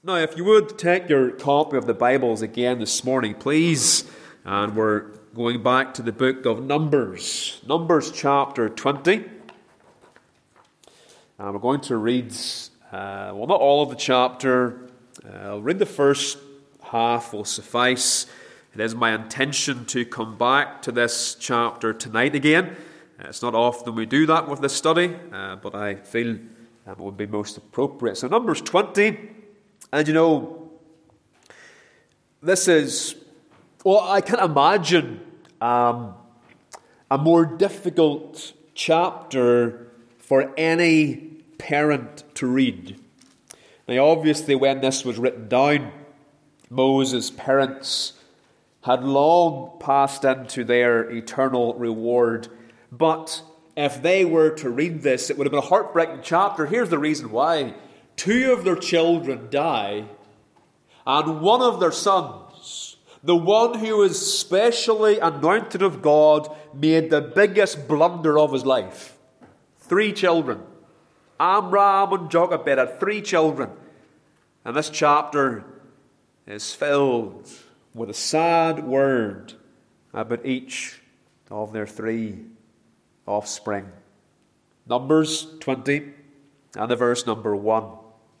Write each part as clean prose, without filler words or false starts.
Now, if you would take your copy of the Bibles again this morning, please. And we're going back to the book of Numbers. Numbers chapter 20. And we're going to read, not all of the chapter. I'll read the first half will suffice. It is my intention to come back to this chapter tonight again. It's not often we do that with this study, but I feel it would be most appropriate. So Numbers 20. And you know, this is, I can't imagine a more difficult chapter for any parent to read. Now, obviously, when this was written down, Moses' parents had long passed into their eternal reward. But if they were to read this, it would have been a heartbreaking chapter. Here's the reason why. 2 of their children die, and one of their sons, the one who was specially anointed of God, made the biggest blunder of his life. 3 children. Amram and Jochebed had 3 children. And this chapter is filled with a sad word about each of their 3 offspring. Numbers 20 and the verse number 1.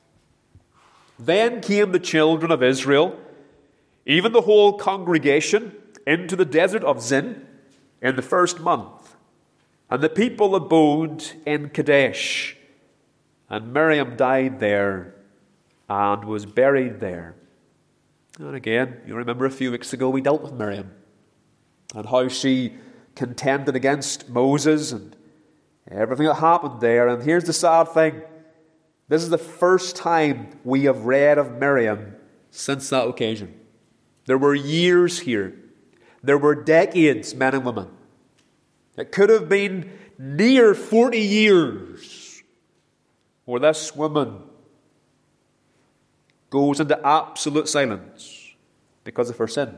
Then came the children of Israel, even the whole congregation, into the desert of Zin in the 1st month. And the people abode in Kadesh. And Miriam died there and was buried there. And again, you remember a few weeks ago we dealt with Miriam and how she contended against Moses and everything that happened there. And here's the sad thing. This is the first time we have read of Miriam since that occasion. There were years here. There were decades, men and women. It could have been near 40 years where this woman goes into absolute silence because of her sin.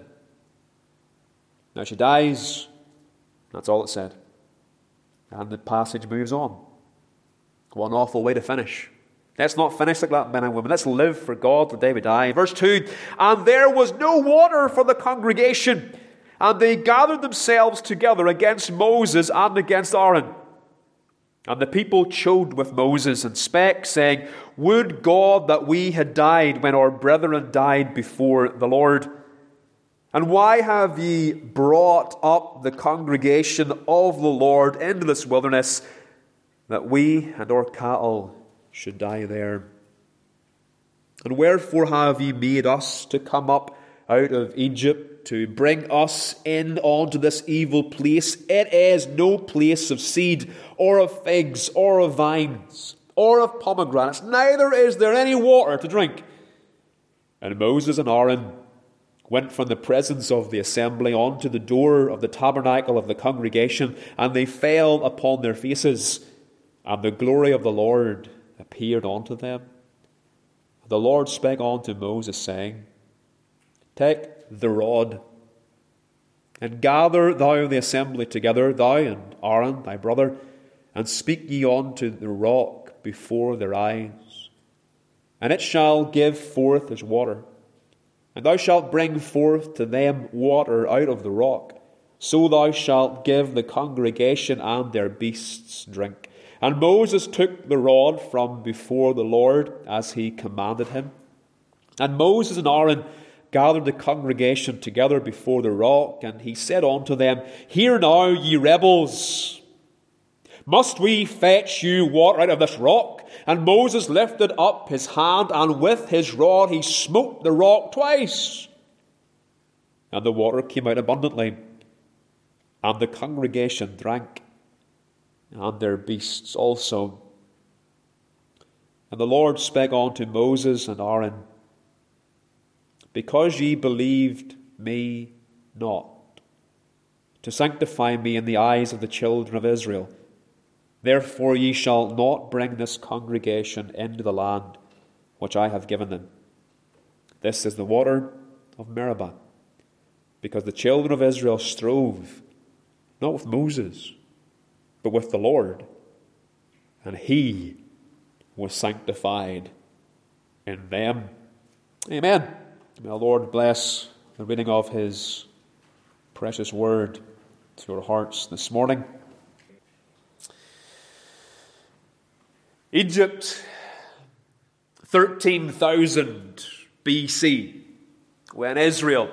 Now she dies. That's all it said. And the passage moves on. What an awful way to finish. Let's not finish like that, men and women. Let's live for God the day we die. Verse 2, and there was no water for the congregation, and they gathered themselves together against Moses and against Aaron. And the people chode with Moses and spake, saying, would God that we had died when our brethren died before the Lord. And why have ye brought up the congregation of the Lord into this wilderness, that we and our cattle should die there? And wherefore have ye made us to come up out of Egypt, to bring us in unto this evil place? It is no place of seed, or of figs, or of vines, or of pomegranates, neither is there any water to drink. And Moses and Aaron went from the presence of the assembly unto the door of the tabernacle of the congregation, and they fell upon their faces, and the glory of the Lord appeared unto them. The Lord spake unto Moses, saying, take the rod, and gather thou the assembly together, thou and Aaron thy brother, and speak ye unto the rock before their eyes. And it shall give forth his water, and thou shalt bring forth to them water out of the rock. So thou shalt give the congregation and their beasts drink. And Moses took the rod from before the Lord, as he commanded him. And Moses and Aaron gathered the congregation together before the rock, and he said unto them, hear now, ye rebels, must we fetch you water out of this rock? And Moses lifted up his hand, and with his rod he smote the rock twice. And the water came out abundantly, and the congregation drank, and their beasts also. And the Lord spake unto Moses and Aaron, because ye believed me not, to sanctify me in the eyes of the children of Israel, therefore ye shall not bring this congregation into the land which I have given them. This is the water of Meribah, because the children of Israel strove, not with Moses, but with the Lord, and he was sanctified in them. Amen. May the Lord bless the reading of His precious word to our hearts this morning. Egypt, 13,000 BC, when Israel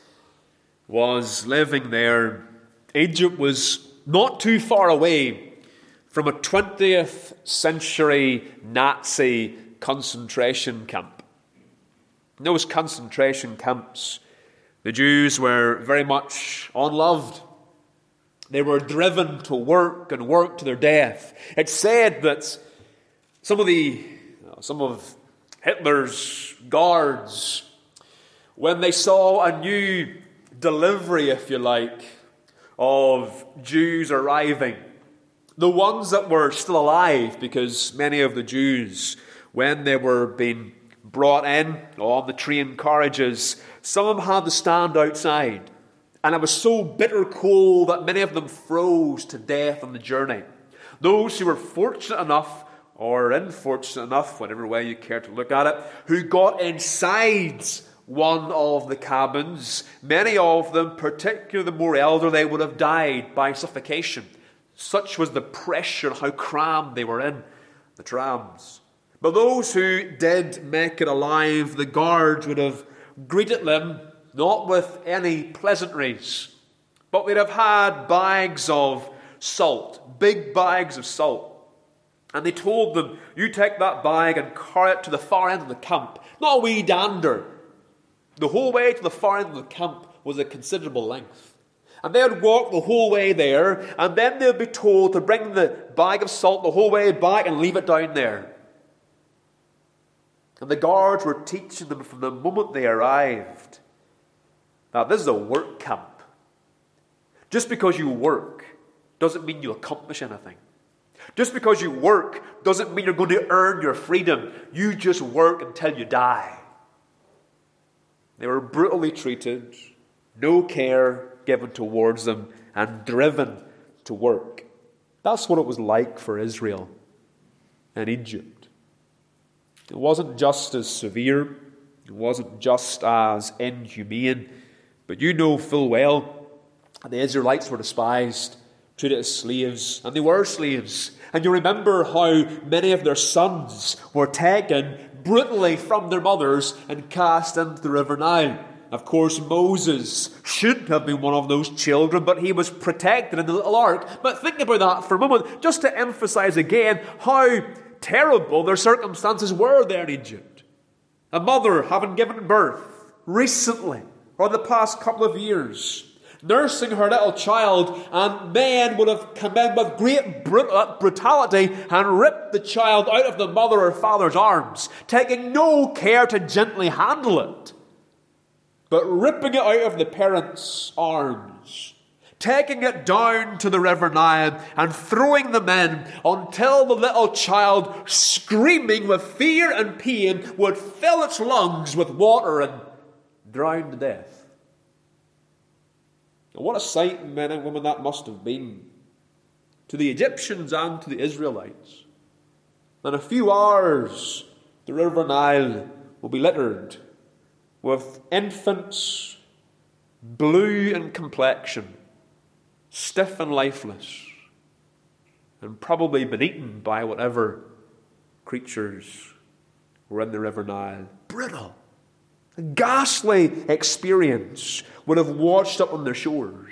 was living there, Egypt was not too far away from a 20th century Nazi concentration camp. In those concentration camps, the Jews were very much unloved. They were driven to work and work to their death. It's said that some of Hitler's guards, when they saw a new delivery, if you like, of Jews arriving, the ones that were still alive, because many of the Jews, when they were being brought in on the train carriages, some of them had to stand outside. And it was so bitter cold that many of them froze to death on the journey. Those who were fortunate enough, or unfortunate enough, whatever way you care to look at it, who got inside one of the cabins, many of them, particularly the more elderly, they would have died by suffocation. Such was the pressure, how crammed they were in the trams. But those who did make it alive, the guards would have greeted them, not with any pleasantries, but they'd have had bags of salt, big bags of salt. And they told them, you take that bag and carry it to the far end of the camp. Not a wee dander. The whole way to the far end of the camp was a considerable length. And they would walk the whole way there, and then they would be told to bring the bag of salt the whole way back and leave it down there. And the guards were teaching them from the moment they arrived that this is a work camp. Just because you work doesn't mean you accomplish anything. Just because you work doesn't mean you're going to earn your freedom. You just work until you die. They were brutally treated, no care given towards them, and driven to work. That's what it was like for Israel and Egypt. It wasn't just as severe, it wasn't just as inhumane, but you know full well the Israelites were despised, treated as slaves, and they were slaves. And you remember how many of their sons were taken brutally from their mothers and cast into the river Nile. Of course, Moses should have been one of those children, but he was protected in the little ark. But think about that for a moment, just to emphasize again how terrible their circumstances were there in Egypt. A mother having given birth recently, or in the past couple of years, nursing her little child, and men would have come in with great brutality and ripped the child out of the mother or father's arms, taking no care to gently handle it, but ripping it out of the parents' arms, taking it down to the river Nile and throwing them in until the little child, screaming with fear and pain, would fill its lungs with water and drown to death. What a sight, men and women, that must have been to the Egyptians and to the Israelites. In a few hours, the river Nile will be littered with infants, blue in complexion, stiff and lifeless, and probably been eaten by whatever creatures were in the river Nile. Brittle. A ghastly experience would have washed up on their shores.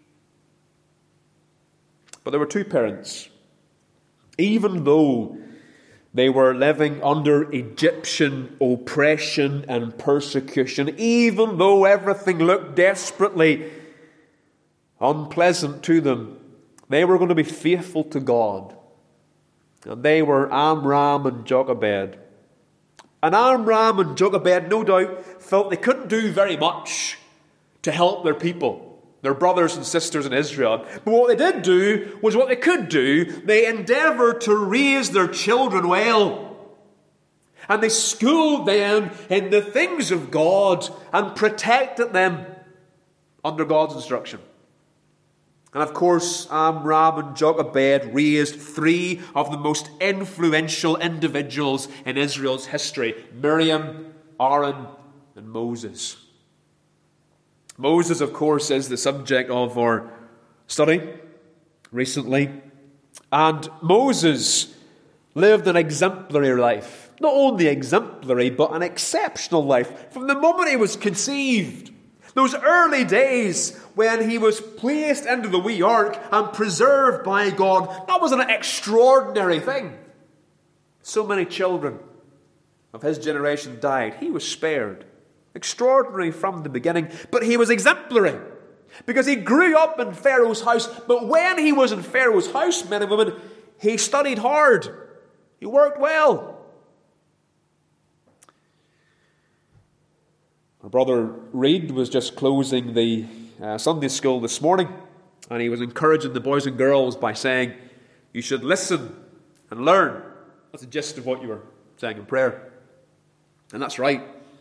But there were two parents. Even though they were living under Egyptian oppression and persecution, even though everything looked desperately unpleasant to them, they were going to be faithful to God. And they were Amram and Jochebed. And Amram and Jochebed, no doubt, felt they couldn't do very much to help their people, their brothers and sisters in Israel. But what they did do was what they could do. They endeavoured to raise their children well. And they schooled them in the things of God and protected them under God's instruction. And of course, Amram and Jochebed raised three of the most influential individuals in Israel's history: Miriam, Aaron, and Moses. Moses, of course, is the subject of our study recently. And Moses lived an exemplary life. Not only exemplary, but an exceptional life. From the moment he was conceived, those early days when he was placed into the wee ark and preserved by God, that was an extraordinary thing. So many children of his generation died. He was spared. Extraordinary from the beginning, but he was exemplary because he grew up in Pharaoh's house. But when he was in Pharaoh's house, men and women, he studied hard. He worked well. Our brother Reed was just closing the Sunday school this morning, and he was encouraging the boys and girls by saying, you should listen and learn. That's the gist of what you were saying in prayer. And that's right.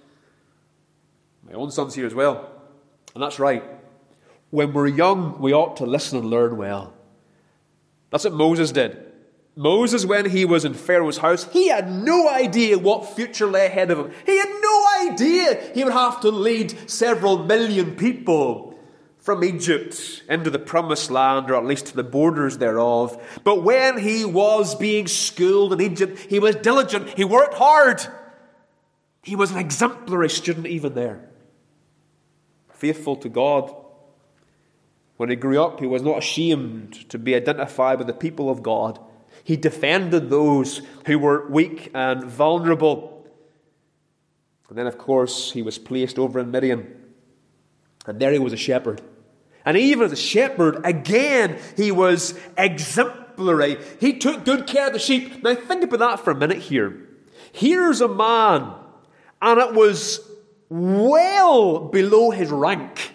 My own son's here as well. And that's right. When we're young, we ought to listen and learn well. That's what Moses did. Moses, when he was in Pharaoh's house, he had no idea what future lay ahead of him. He had no idea he would have to lead several million people from Egypt into the promised land, or at least to the borders thereof. But when he was being schooled in Egypt, he was diligent. He worked hard. He was an exemplary student even there. Faithful to God. When he grew up, he was not ashamed to be identified with the people of God. He defended those who were weak and vulnerable. And then, of course, he was placed over in Midian. And there he was a shepherd. And even as a shepherd, again, he was exemplary. He took good care of the sheep. Now, think about that for a minute here. Here's a man, and it was well below his rank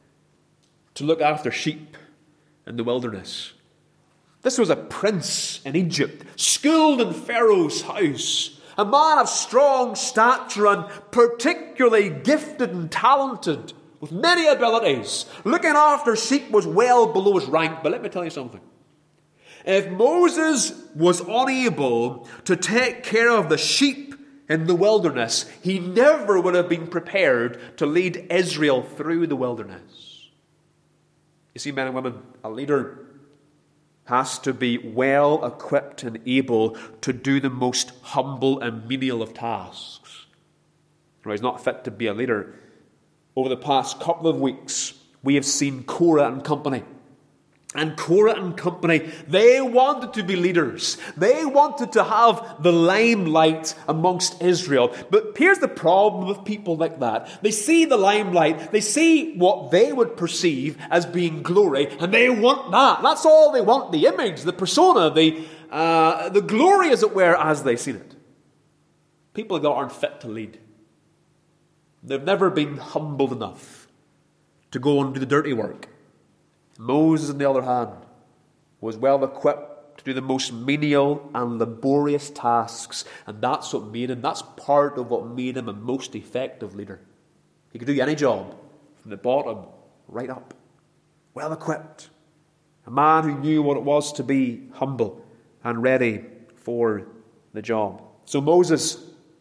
to look after sheep in the wilderness. This was a prince in Egypt, schooled in Pharaoh's house, a man of strong stature and particularly gifted and talented, with many abilities. Looking after sheep was well below his rank. But let me tell you something. If Moses was unable to take care of the sheep in the wilderness, he never would have been prepared to lead Israel through the wilderness. You see, men and women, a leader has to be well equipped and able to do the most humble and menial of tasks. Or he's not fit to be a leader. Over the past couple of weeks, we have seen Korah and company. And Korah and company, they wanted to be leaders. They wanted to have the limelight amongst Israel. But here's the problem with people like that. They see the limelight. They see what they would perceive as being glory. And they want that. That's all they want. The image, the persona, the glory, as it were, as they see it. People like that aren't fit to lead. They've never been humbled enough to go and do the dirty work. Moses, on the other hand, was well equipped to do the most menial and laborious tasks, and that's part of what made him a most effective leader. He could do any job, from the bottom right up. Well equipped. A man who knew what it was to be humble and ready for the job. So Moses,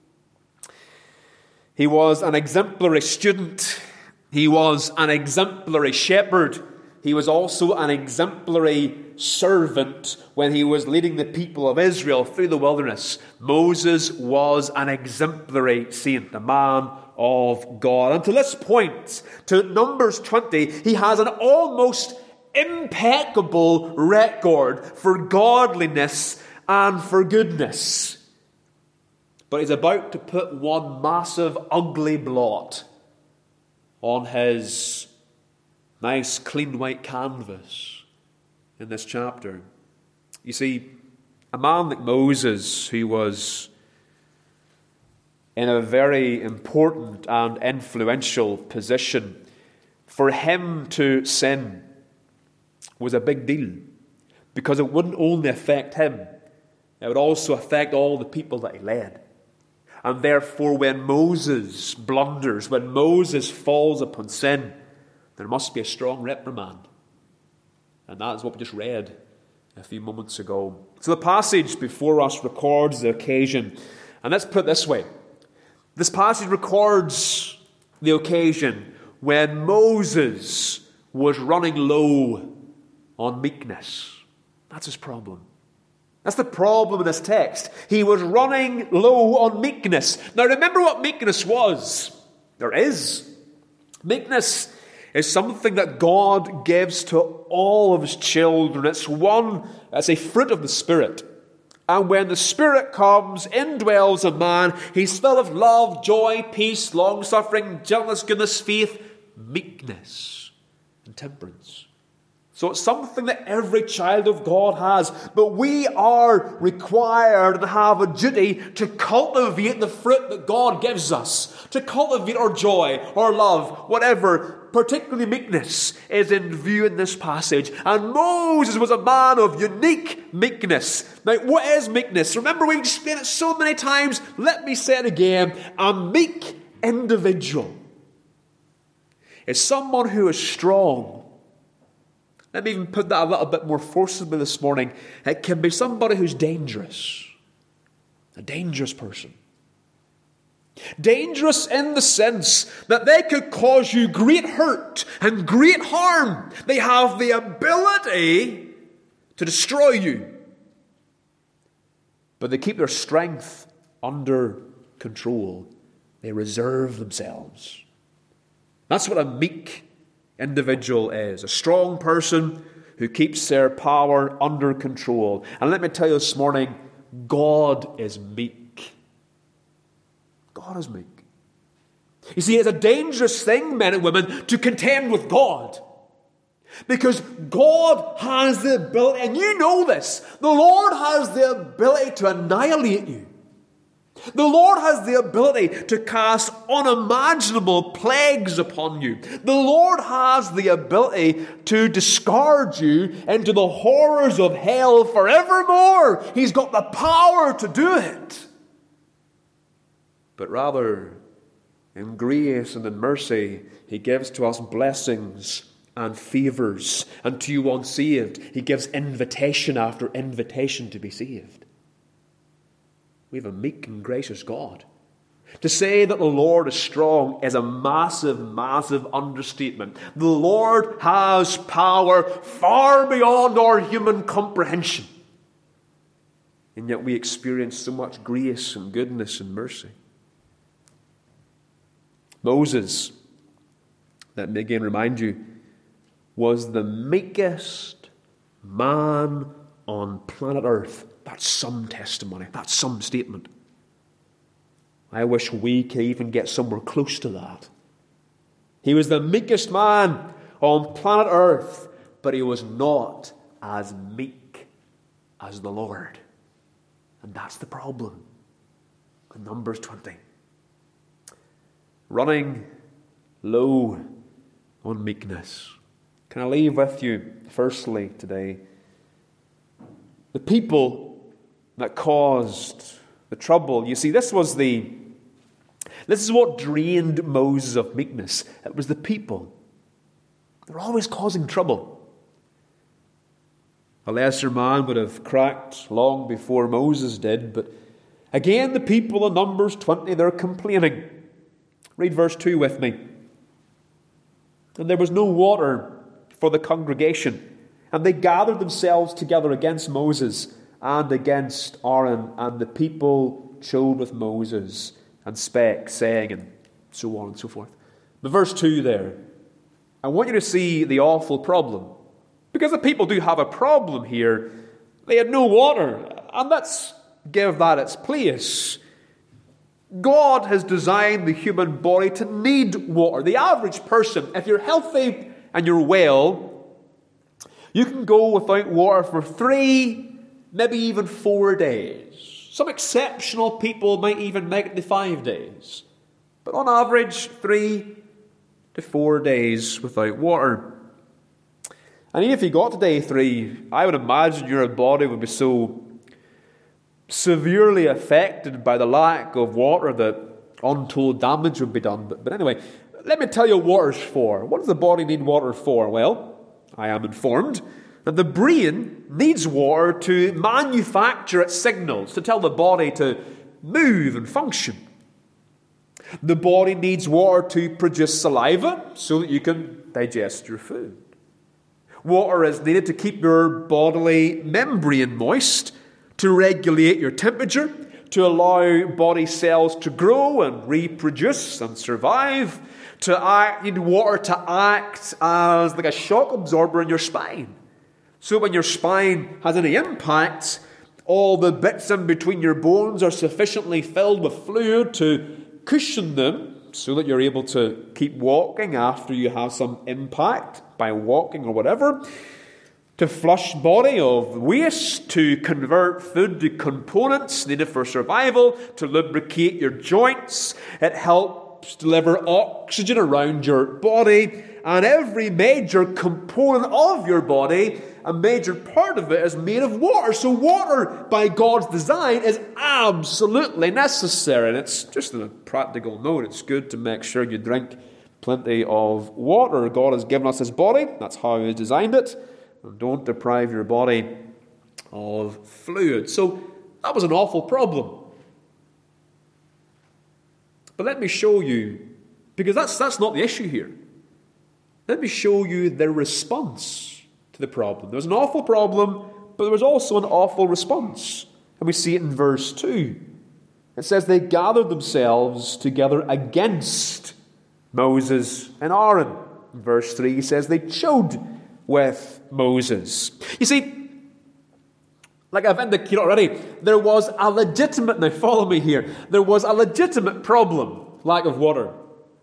he was an exemplary student. He was an exemplary shepherd. He was also an exemplary servant when he was leading the people of Israel through the wilderness. Moses was an exemplary saint, a man of God. And to this point, to Numbers 20, he has an almost impeccable record for godliness and for goodness. But he's about to put one massive, ugly blot on his nice, clean white canvas in this chapter. You see, a man like Moses, who was in a very important and influential position, for him to sin was a big deal, because it wouldn't only affect him, it would also affect all the people that he led. And therefore, when Moses blunders, when Moses falls upon sin, there must be a strong reprimand. And that is what we just read a few moments ago. So the passage before us records the occasion. And let's put it this way. This passage records the occasion when Moses was running low on meekness. That's his problem. That's the problem in this text. He was running low on meekness. Now remember what meekness was. There is. Meekness is something that God gives to all of his children. It's a fruit of the Spirit. And when the Spirit comes, indwells a man, he's full of love, joy, peace, long-suffering, gentleness, goodness, faith, meekness, and temperance. So it's something that every child of God has. But we are required and have a duty to cultivate the fruit that God gives us. To cultivate our joy, our love, whatever, particularly meekness, is in view in this passage. And Moses was a man of unique meekness. Now, what is meekness? Remember, we've explained it so many times. Let me say it again. A meek individual is someone who is strong. Let me even put that a little bit more forcibly this morning. It can be somebody who's dangerous. A dangerous person. Dangerous in the sense that they could cause you great hurt and great harm. They have the ability to destroy you. But they keep their strength under control. They reserve themselves. That's what a meek individual is. A strong person who keeps their power under control. And let me tell you this morning, God is meek. God is meek. You see, it's a dangerous thing, men and women, to contend with God. Because God has the ability, and you know this, the Lord has the ability to annihilate you. The Lord has the ability to cast unimaginable plagues upon you. The Lord has the ability to discard you into the horrors of hell forevermore. He's got the power to do it. But rather, in grace and in mercy, He gives to us blessings and favors. And to you unsaved, He gives invitation after invitation to be saved. We have a meek and gracious God. To say that the Lord is strong is a massive, massive understatement. The Lord has power far beyond our human comprehension. And yet we experience so much grace and goodness and mercy. Moses, let me again remind you, was the meekest man on planet Earth. That's some testimony. That's some statement. I wish we could even get somewhere close to that. He was the meekest man on planet Earth, but he was not as meek as the Lord. And that's the problem. In Numbers 20. Running low on meekness. Can I leave with you, firstly, today, the people that caused the trouble. You see, this is what drained Moses of meekness. It was the people. They're always causing trouble. A lesser man would have cracked long before Moses did, but again the people in Numbers 20, they're complaining. Read verse 2 with me. And there was no water for the congregation, and they gathered themselves together against Moses and against Aaron, and the people chode with Moses and spake, saying, and so on and so forth. But verse 2 there, I want you to see the awful problem. Because the people do have a problem here. They had no water, and let's give that its place. God has designed the human body to need water. The average person, if you're healthy and you're well, you can go without water for 3, maybe even 4 days. Some exceptional people might even make it to 5 days. But on average, 3 to 4 days without water. And even if you got to day 3, I would imagine your body would be so severely affected by the lack of water that untold damage would be done. But anyway, let me tell you what water's for. What does the body need water for? Well, I am informed that the brain needs water to manufacture its signals, to tell the body to move and function. The body needs water to produce saliva so that you can digest your food. Water is needed to keep your bodily membrane moist, to regulate your temperature, to allow body cells to grow and reproduce and survive. You need water to act as like a shock absorber in your spine. So when your spine has any impact, all the bits in between your bones are sufficiently filled with fluid to cushion them so that you're able to keep walking after you have some impact by walking or whatever, to flush body of waste, to convert food to components needed for survival, to lubricate your joints. It helps deliver oxygen around your body, and every major component of your body, a major part of it, is made of water. So water, by God's design, is absolutely necessary. And it's just on a practical note, it's good to make sure you drink plenty of water. God has given us His body. That's how He designed it. And don't deprive your body of fluid. So that was an awful problem. But let me show you, because that's not the issue here. Let me show you the response to the problem. There was an awful problem, but there was also an awful response. And we see it in verse 2. It says, they gathered themselves together against Moses and Aaron. In verse 3 says, they chode with Moses. You see, like I've indicated already, there was a legitimate, now follow me here, there was a legitimate problem, lack of water.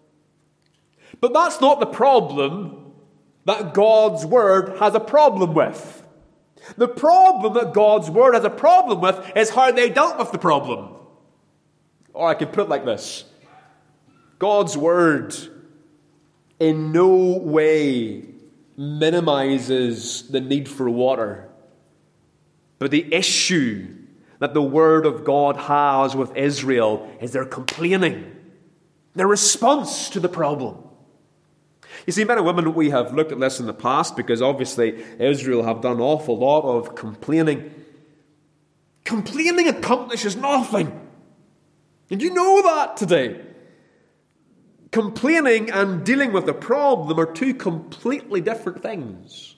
But that's not the problem that God's Word has a problem with. The problem that God's Word has a problem with is how they dealt with the problem. Or I could put it like this. God's Word in no way minimizes the need for water. But the issue that the Word of God has with Israel is their complaining, their response to the problem. You see, men and women, we have looked at this in the past because obviously Israel have done an awful lot of complaining. Complaining accomplishes nothing. Did you know that today? Complaining and dealing with the problem are two completely different things.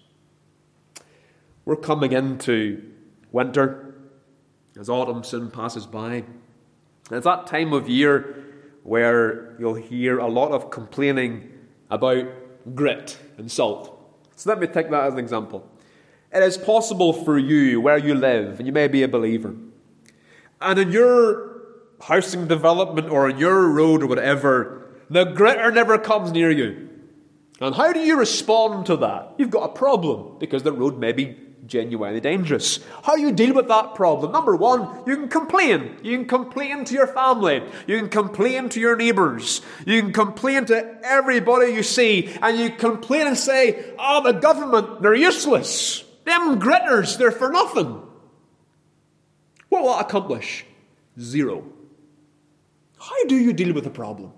We're coming into winter as autumn soon passes by. And it's that time of year where you'll hear a lot of complaining about grit and salt. So let me take that as an example. It is possible for you, where you live, and you may be a believer, and in your housing development or in your road or whatever, the gritter never comes near you. And how do you respond to that? You've got a problem because the road may be genuinely dangerous. How do you deal with that problem? Number one, you can complain. You can complain to your family. You can complain to your neighbours. You can complain to everybody you see. And you complain and say, the government, they're useless. Them gritters, they're for nothing. What will that accomplish? Zero. How do you deal with the problem?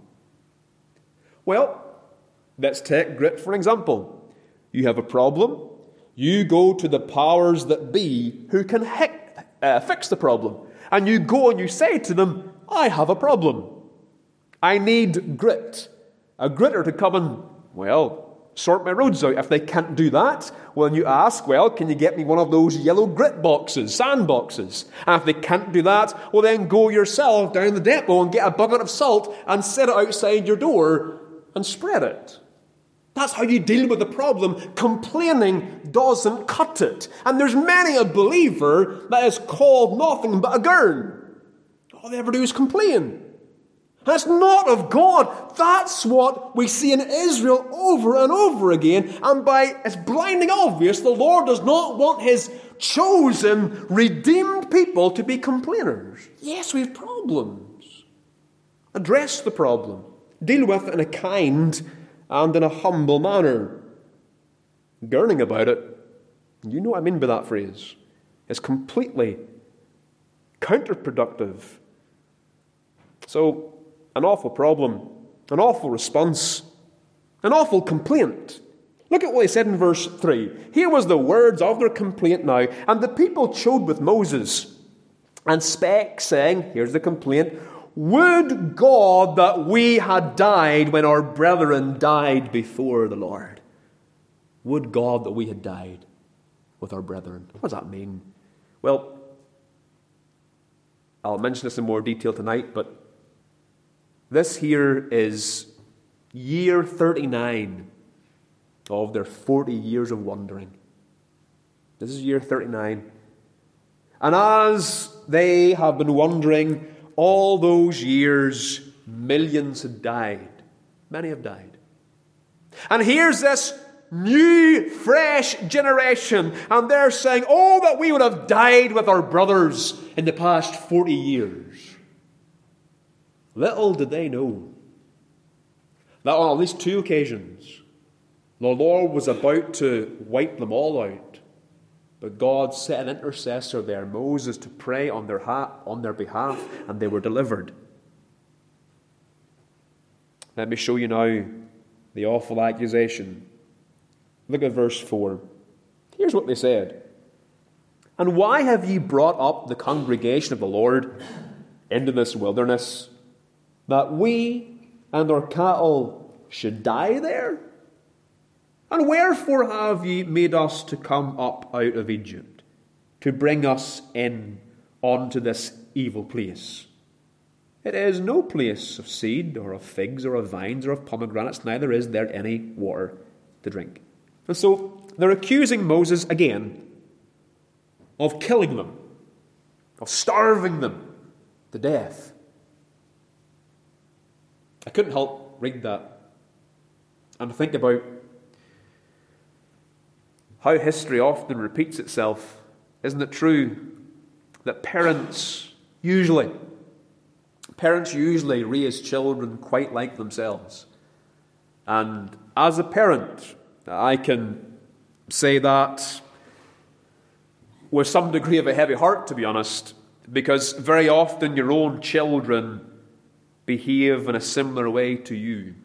Well, let's take grit for example. You have a problem. You go to the powers that be who can fix the problem. And you go and you say to them, I have a problem. I need grit. A gritter to come and, sort my roads out. If they can't do that, well, you ask, can you get me one of those yellow grit boxes, sand boxes? And if they can't do that, well, then go yourself down the depot and get a bucket of salt and set it outside your door and spread it. That's how you deal with the problem. Complaining doesn't cut it. And there's many a believer that is called nothing but a girn. All they ever do is complain. That's not of God. That's what we see in Israel over and over again. And it's blinding obvious, the Lord does not want His chosen, redeemed people to be complainers. Yes, we have problems. Address the problem. Deal with it in a kind and in a humble manner. Gurning about it, you know what I mean by that phrase, is completely counterproductive. So, an awful problem, an awful response, an awful complaint. Look at what he said in verse 3. Here was the words of their complaint now. And the people chode with Moses and spake, saying, here's the complaint, would God that we had died when our brethren died before the Lord. Would God that we had died with our brethren. What does that mean? Well, I'll mention this in more detail tonight, but this here is year 39 of their 40 years of wandering. This is year 39. And as they have been wandering all those years, millions had died. Many have died. And here's this new, fresh generation, and they're saying, oh, that we would have died with our brothers in the past 40 years. Little did they know that on at least 2 occasions, the Lord was about to wipe them all out. But God set an intercessor there, Moses, to pray on their behalf, and they were delivered. Let me show you now the awful accusation. Look at verse 4. Here's what they said. And why have ye brought up the congregation of the Lord into this wilderness, that we and our cattle should die there? And wherefore have ye made us to come up out of Egypt, to bring us in unto this evil place? It is no place of seed, or of figs, or of vines, or of pomegranates, neither is there any water to drink. And so they're accusing Moses again of killing them, of starving them to death. I couldn't help read that and think about how history often repeats itself. Isn't it true that parents usually raise children quite like themselves? And as a parent, I can say that with some degree of a heavy heart, to be honest, because very often your own children behave in a similar way to you.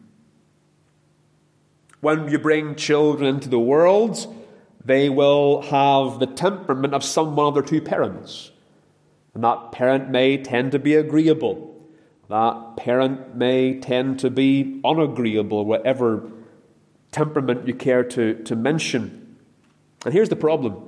When you bring children into the world, they will have the temperament of some one of their 2 parents. And that parent may tend to be agreeable. That parent may tend to be unagreeable, whatever temperament you care to mention. And here's the problem.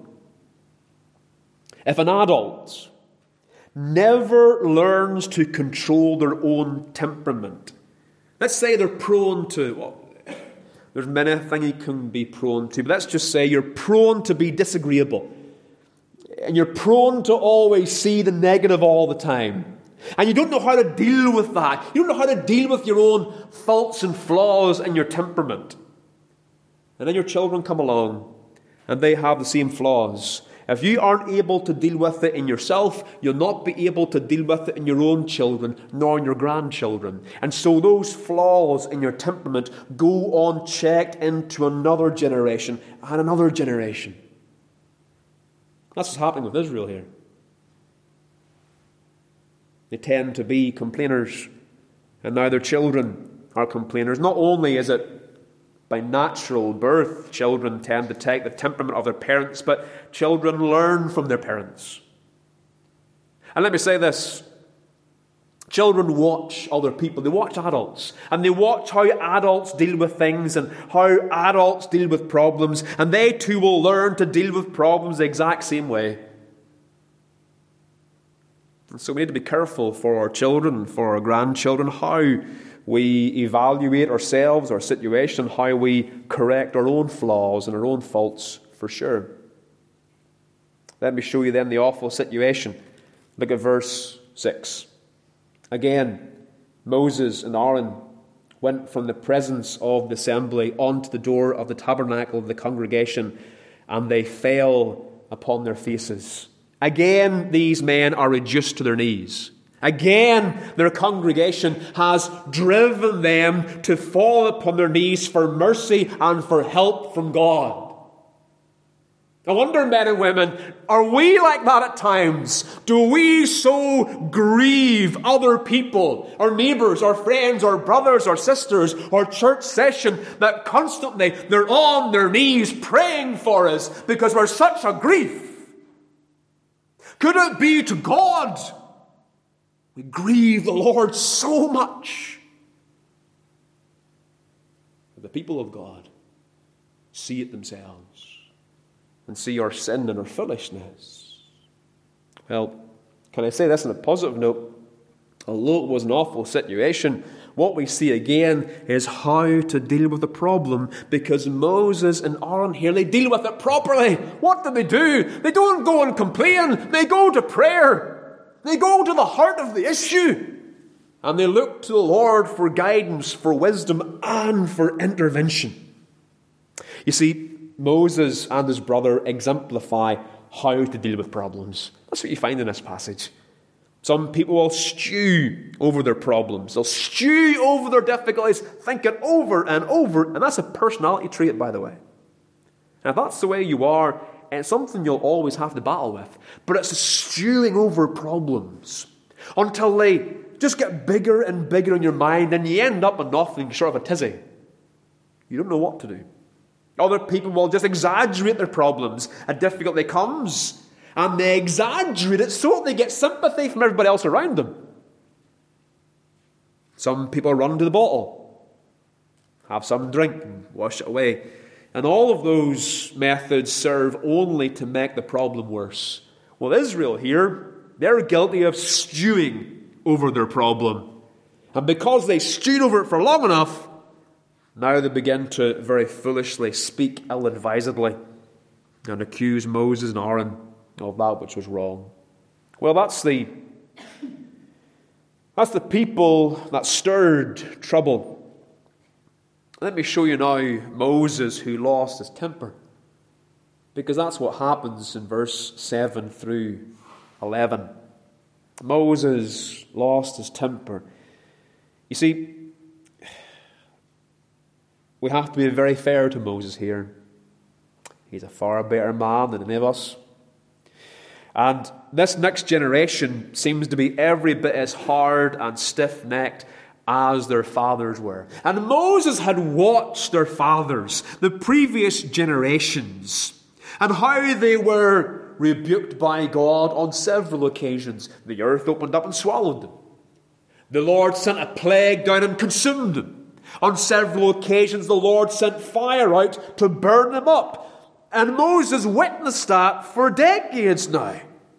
If an adult never learns to control their own temperament, let's say they're prone to, there's many things you can be prone to, but let's just say you're prone to be disagreeable. And you're prone to always see the negative all the time. And you don't know how to deal with that. You don't know how to deal with your own faults and flaws in your temperament. And then your children come along and they have the same flaws. If you aren't able to deal with it in yourself, you'll not be able to deal with it in your own children, nor in your grandchildren. And so those flaws in your temperament go unchecked into another generation and another generation. That's what's happening with Israel here. They tend to be complainers, and now their children are complainers. Not only is it by natural birth, children tend to take the temperament of their parents, but children learn from their parents. And let me say this. Children watch other people. They watch adults. And they watch how adults deal with things and how adults deal with problems. And they too will learn to deal with problems the exact same way. And so we need to be careful for our children, for our grandchildren, how we evaluate ourselves, our situation, how we correct our own flaws and our own faults, for sure. Let me show you then the awful situation. Look at verse 6. Again, Moses and Aaron went from the presence of the assembly onto the door of the tabernacle of the congregation, and they fell upon their faces. Again, these men are reduced to their knees. Again, their congregation has driven them to fall upon their knees for mercy and for help from God. I wonder, men and women, are we like that at times? Do we so grieve other people, our neighbours, our friends, our brothers, our sisters, our church session, that constantly they're on their knees praying for us because we're such a grief? Could it be to God We grieve the Lord so much that the people of God see it themselves and see our sin and our foolishness. Well, can I say this on a positive note? Although it was an awful situation, what we see again is how to deal with the problem, because Moses and Aaron here, they deal with it properly. What do? They don't go and complain. They go to prayer. They go to the heart of the issue. And they look to the Lord for guidance, for wisdom, and for intervention. You see, Moses and his brother exemplify how to deal with problems. That's what you find in this passage. Some people will stew over their problems. They'll stew over their difficulties, think it over and over. And that's a personality trait, by the way. And if that's the way you are, it's something you'll always have to battle with. But it's a stewing over problems until they just get bigger and bigger in your mind, and you end up in nothing short of a tizzy. You don't know what to do. Other people will just exaggerate their problems. A difficulty comes, and they exaggerate it so that they get sympathy from everybody else around them. Some people run to the bottle, have some drink, and wash it away. And all of those methods serve only to make the problem worse. Well, Israel here, they're guilty of stewing over their problem. And because they stewed over it for long enough, now they begin to very foolishly speak ill-advisedly and accuse Moses and Aaron of that which was wrong. Well, that's the people that stirred trouble. Let me show you now Moses who lost his temper, because that's what happens in verse 7 through 11. Moses lost his temper. You see, we have to be very fair to Moses here. He's a far better man than any of us. And this next generation seems to be every bit as hard and stiff-necked as their fathers were. And Moses had watched their fathers, the previous generations, and how they were rebuked by God on several occasions. The earth opened up and swallowed them. The Lord sent a plague down and consumed them. On several occasions the Lord sent fire out to burn them up. And Moses witnessed that for decades now.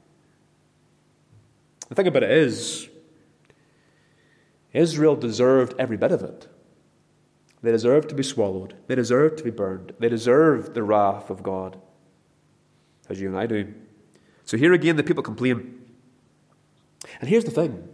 The thing about it is, Israel deserved every bit of it. They deserved to be swallowed. They deserved to be burned. They deserved the wrath of God, as you and I do. So here again the people complain. And here's the thing.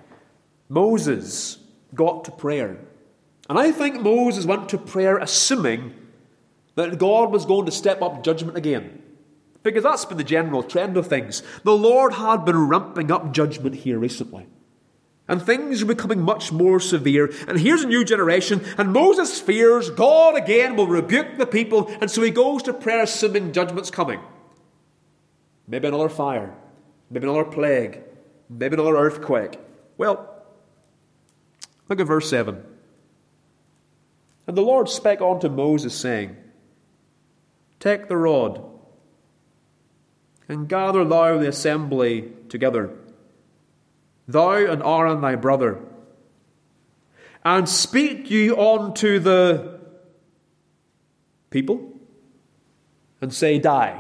Moses got to prayer. And I think Moses went to prayer assuming that God was going to step up judgment again. Because that's been the general trend of things. The Lord had been ramping up judgment here recently. And things are becoming much more severe. And here's a new generation. And Moses fears God again will rebuke the people. And so he goes to prayer assuming judgment's coming. Maybe another fire. Maybe another plague. Maybe another earthquake. Well, look at verse 7. And the Lord spake unto Moses, saying, Take the rod, and gather thou the assembly together, thou and Aaron thy brother, and speak ye unto the people, and say, Die.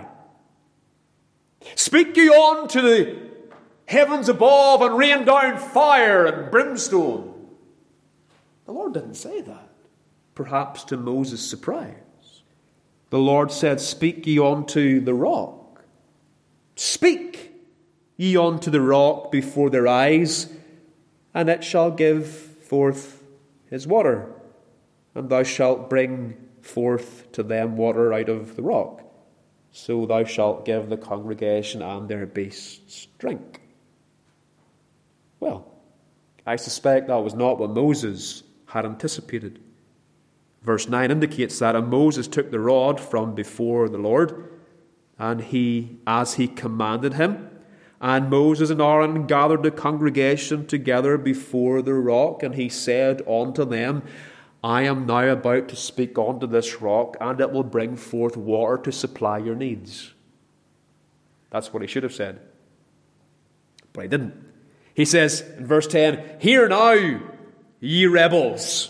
Speak ye unto the heavens above, and rain down fire and brimstone. The Lord didn't say that, perhaps to Moses' surprise. The Lord said, Speak ye unto the rock. Speak ye unto the rock before their eyes, and it shall give forth his water, and thou shalt bring forth to them water out of the rock. So thou shalt give the congregation and their beasts drink. Well, I suspect that was not what Moses had anticipated. Verse 9 indicates that, and Moses took the rod from before the Lord, and he, as he commanded him, and Moses and Aaron gathered the congregation together before the rock, and he said unto them, I am now about to speak unto this rock, and it will bring forth water to supply your needs. That's what he should have said. But he didn't. He says in verse 10, "Hear now, ye rebels.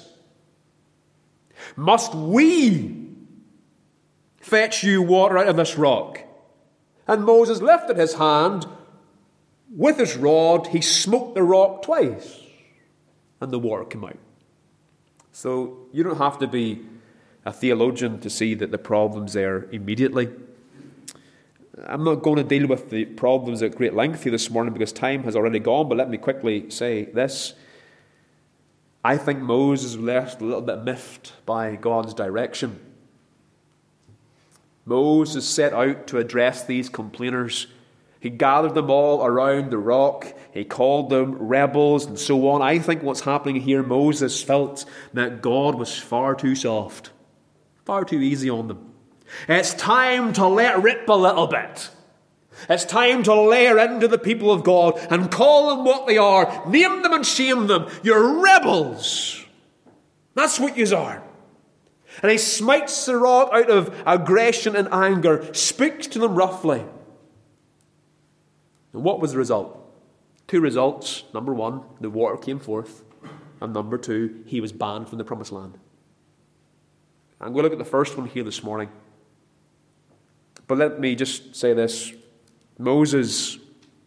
Must we fetch you water out of this rock?" And Moses lifted his hand. With his rod, he smote the rock twice, and the water came out. So you don't have to be a theologian to see that the problem's there immediately. I'm not going to deal with the problems at great length here this morning because time has already gone, but let me quickly say this. I think Moses was left a little bit miffed by God's direction. Moses set out to address these complainers. He gathered them all around the rock. He called them rebels and so on. I think what's happening here, Moses felt that God was far too soft, far too easy on them. It's time to let rip a little bit. It's time to layer into the people of God and call them what they are. Name them and shame them. You're rebels. That's what yous are. And he smites the rock out of aggression and anger, speaks to them roughly. And what was the result? Two results. Number one, the water came forth. And number two, he was banned from the promised land. I'm going to look at the first one here this morning. But let me just say this. Moses,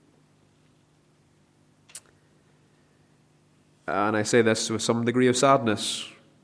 and I say this with some degree of sadness,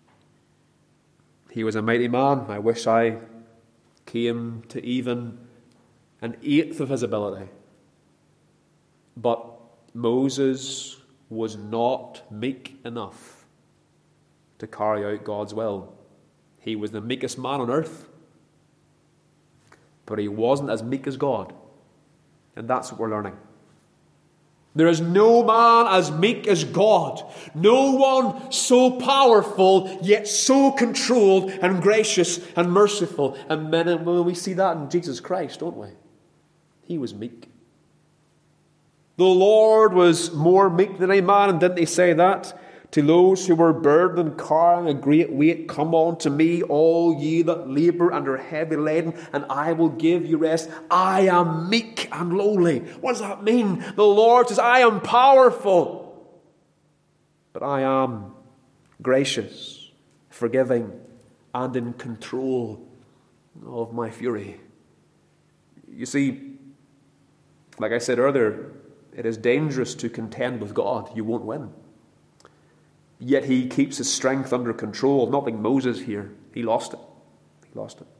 he was a mighty man. I wish I came to even an eighth of his ability. But Moses was not meek enough to carry out God's will. He was the meekest man on earth, but he wasn't as meek as God. And that's what we're learning. There is no man as meek as God. No one so powerful, yet so controlled and gracious and merciful. And men and women, we see that in Jesus Christ, don't we? He was meek. The Lord was more meek than a man, and didn't he say that? To those who were burdened and carrying a great weight, come unto me, all ye that labour and are heavy laden, and I will give you rest. I am meek and lowly. What does that mean? The Lord says, I am powerful, but I am gracious, forgiving, and in control of my fury. You see, like I said earlier, it is dangerous to contend with God. You won't win. Yet he keeps his strength under control. Not like Moses here. He lost it. He lost it.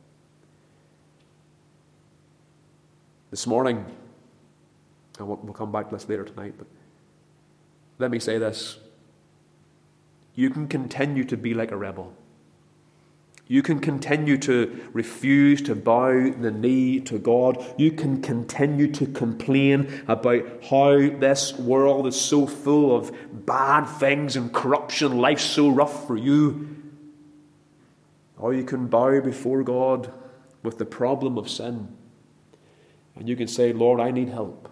This morning, and we'll come back to this later tonight, but let me say this. You can continue to be like a rebel. You can continue to refuse to bow the knee to God. You can continue to complain about how this world is so full of bad things and corruption, life's so rough for you. Or you can bow before God with the problem of sin. And you can say, Lord, I need help.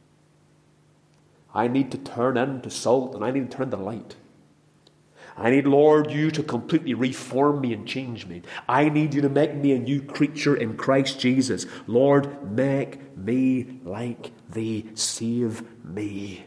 I need to turn into salt and I need to turn to light. I need, Lord, you to completely reform me and change me. I need you to make me a new creature in Christ Jesus. Lord, make me like thee. Save me.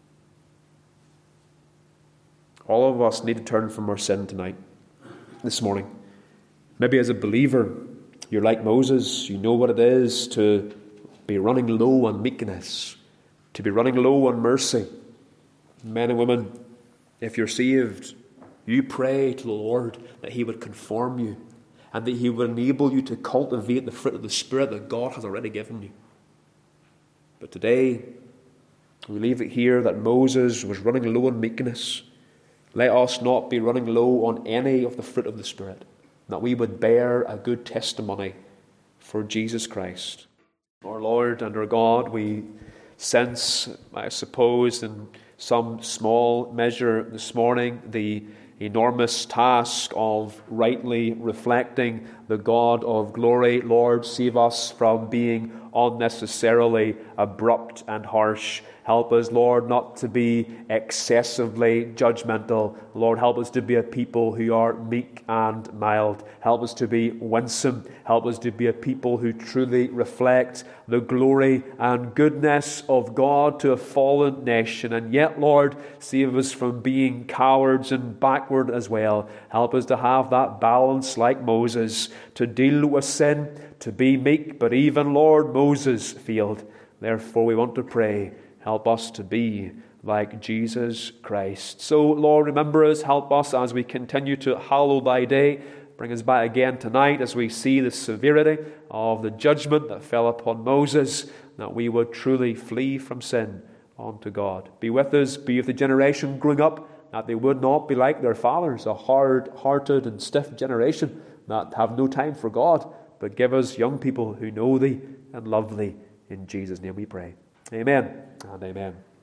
All of us need to turn from our sin tonight, this morning. Maybe as a believer, you're like Moses. You know what it is to be running low on meekness, to be running low on mercy. Men and women, if you're saved, you pray to the Lord that he would conform you and that he would enable you to cultivate the fruit of the Spirit that God has already given you. But today, we leave it here that Moses was running low on meekness. Let us not be running low on any of the fruit of the Spirit, that we would bear a good testimony for Jesus Christ. Our Lord and our God, we sense, I suppose, in some small measure this morning, the enormous task of rightly reflecting the God of glory. Lord, save us from being unnecessarily abrupt and harsh Help us, Lord, not to be excessively judgmental. Lord, help us to be a people who are meek and mild. Help us to be winsome. Help us to be a people who truly reflect the glory and goodness of God to a fallen nation. And yet, Lord, save us from being cowards and backward as well. Help us to have that balance like Moses, to deal with sin, to be meek, but even, Lord, Moses failed. Therefore, we want to pray, help us to be like Jesus Christ. So, Lord, remember us, help us as we continue to hallow thy day. Bring us back again tonight as we see the severity of the judgment that fell upon Moses, that we would truly flee from sin unto God. Be with us, be with the generation growing up, that they would not be like their fathers, a hard-hearted and stiff generation that have no time for God, but give us young people who know thee and love thee. In Jesus' name we pray. Amen and amen.